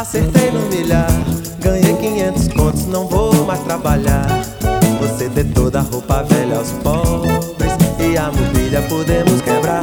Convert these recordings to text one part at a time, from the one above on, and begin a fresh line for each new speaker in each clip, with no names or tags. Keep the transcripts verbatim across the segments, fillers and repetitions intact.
Acertei no milhar, ganhei quinhentos contos, não vou mais trabalhar. Você dê toda a roupa velha aos pobres e a mobília podemos quebrar.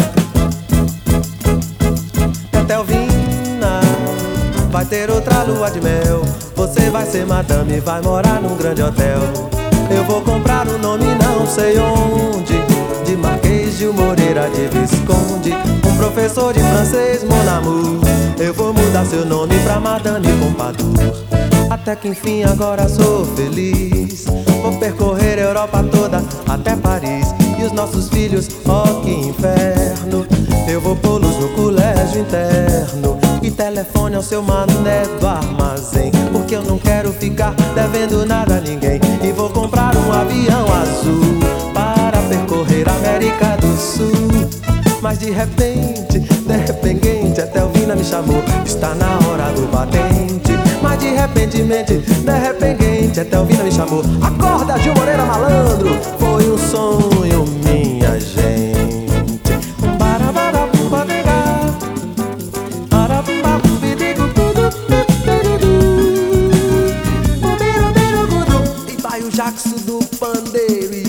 Tetelvina vai ter outra lua de mel. Você vai ser madame e vai morar num grande hotel. Eu vou comprar um nome não sei onde, de Marquês de Moreira de Visconde, um professor de francês, mon amour. Eu vou mudar seu nome pra Madame Pompadour. Até que enfim agora sou feliz. Vou percorrer a Europa toda até Paris. E os nossos filhos, oh que inferno. Eu vou pô-los no colégio interno. E telefone ao seu mané do armazém, porque eu não quero ficar devendo nada a ninguém. E vou comprar um avião azul para percorrer a América do Sul. Mas de repente, de repente, a Telvina me chamou, está na hora do batente. Mas de repentemente, de repente, a Telvina me chamou. Acorda, Gil Moreira malandro, foi um sonho, minha gente. E vai o Jackson do pandeiro